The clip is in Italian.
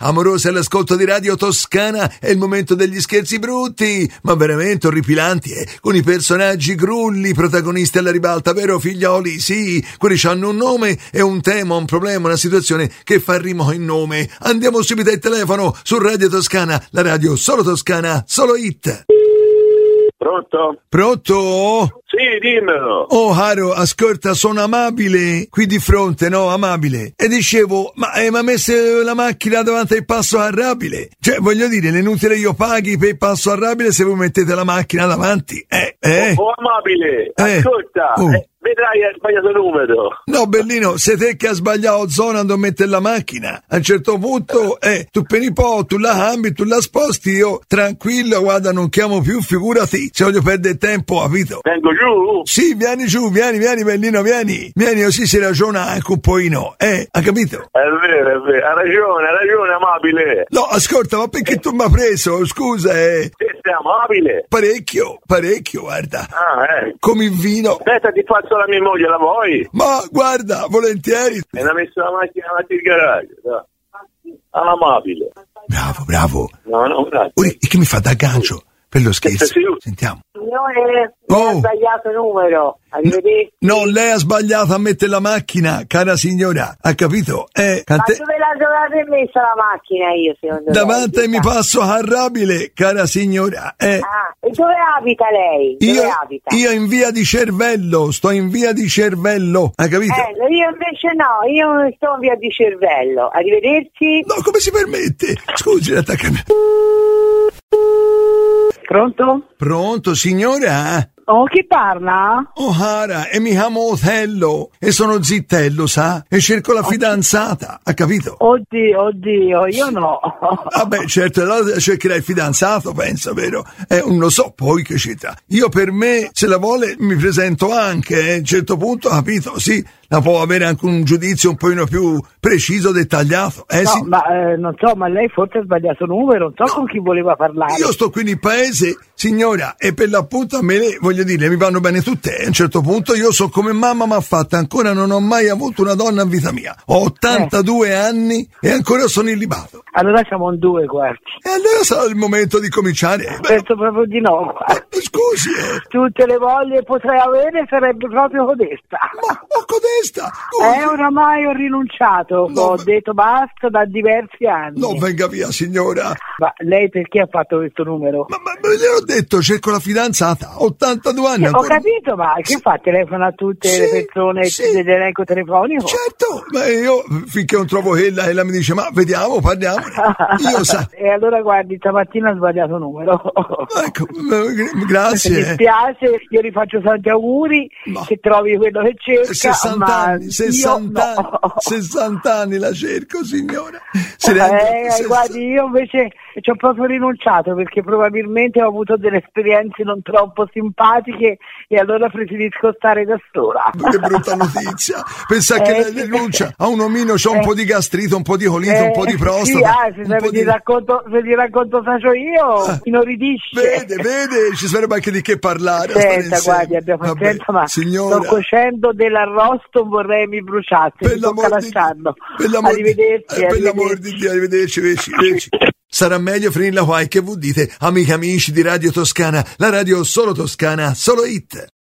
amorosa all'ascolto di Radio Toscana, è il momento degli scherzi brutti, ma veramente orripilanti, con i personaggi grulli, protagonisti alla ribalta, vero figlioli? Sì, quelli hanno un nome e un tema, un problema, una situazione che fa rimo in nome. Andiamo subito al telefono su Radio Toscana, la radio solo toscana, solo hit. Pronto? Pronto? Sì, dimmelo. Oh, caro, ascolta, sono Amabile, qui di fronte, no, Amabile. E dicevo, ma messe la macchina davanti al passo arrabile? Cioè, voglio dire, è inutile io paghi per il passo arrabile se voi mettete la macchina davanti, Oh, Amabile, ascolta, vedrai hai sbagliato il numero. No, bellino, sei te che ha sbagliato zona dove mettere la macchina. A un certo punto, tu per un po', tu la cambi, tu la sposti, io tranquillo, guarda, non chiamo più, figurati, se voglio perdere tempo, capito? Vengo giù? Sì, vieni giù, vieni, bellino, vieni, così si ragiona anche un pochino, ha capito? È vero, ha ragione, Amabile. No, ascolta, ma perché tu mi hai preso, scusa, Sì, sei Amabile? Parecchio, guarda. Come il vino. Aspetta, ti faccio la mia moglie, la vuoi? Ma guarda, volentieri. E l'ha messo la macchina davanti al garage, dai. Amabile. Bravo. No, grazie. Ora, e che mi fa da gancio per lo scherzo? Sentiamo. Signore, ha sbagliato il numero. Arrivederci. No, lei ha sbagliato a mettere la macchina, cara signora, ha capito? Ma dove l'avete messa la macchina io, secondo me? Davanti al mi passo arrabile, cara signora. E dove abita lei? Io in via di Cervello, sto in via di Cervello, ha capito? Io invece no, io non sto in via di Cervello. Arrivederci. No, come si permette? Scusi, attaccami. Pronto, signora? Oh, chi parla? Oh, cara, e mi chiamo Otello, e sono zittello, sa? E cerco la fidanzata, ha capito? Oddio, io no. Vabbè, certo, allora cercherai il fidanzato, pensa, vero? Non lo so poi che c'entra. Io per me, se la vuole, mi presento anche, a un certo punto, capito? Sì, la può avere anche un giudizio un pochino più preciso, dettagliato. No, sì. ma non so, ma lei forse ha sbagliato numero, non so con chi voleva parlare. Io sto qui nel paese, signora, e per l'appunto a me, voglio dire, mi vanno bene tutte. A un certo punto io so come mamma mi ha fatta, ancora non ho mai avuto una donna in vita mia. Ho 82 anni e ancora sono illibato. Allora siamo in 2 quarti. E allora sarà il momento di cominciare. Penso proprio di no. Scusi, Tutte le voglie potrei avere sarebbe proprio codesta. Ma codesta? Oramai ho rinunciato, ho detto basta da diversi anni. Non venga via, signora. Ma lei perché ha fatto questo numero? Ma gliel'ho detto, cerco la fidanzata, 82 anni Ho capito, ma che fa? Telefona a tutte le persone dell'elenco telefonico? Certo, ma io finché non trovo ella mi dice, ma vediamo, parliamo. Io sa. E allora guardi, stamattina ho sbagliato numero. Ecco, grazie. Mi dispiace, io rifaccio tanti auguri, che trovi quello che cerca. 60 anni la cerco, signora. Guardi, io invece ci ho proprio rinunciato perché probabilmente ho avuto delle esperienze non troppo simpatiche e allora preferisco stare da sola. Che brutta notizia. Pensa che lei rinuncia a un omino, c'ha un po' di gastrite, un po' di colite, un po' di prostata. Sì, se ti racconto faccio io, inorridisce. Vede, ci sarebbe anche di che parlare. Senta, guardi, abbiamo pazienza, ma signora, sto cuocendo dell'arrosto, vorrei mi bruciasse, mi tocca lasciarlo. Arrivederci. Per l'amor di Dio, arrivederci. Sarà meglio finirla qua, che voi dite, amici di Radio Toscana, la radio solo toscana, solo hit.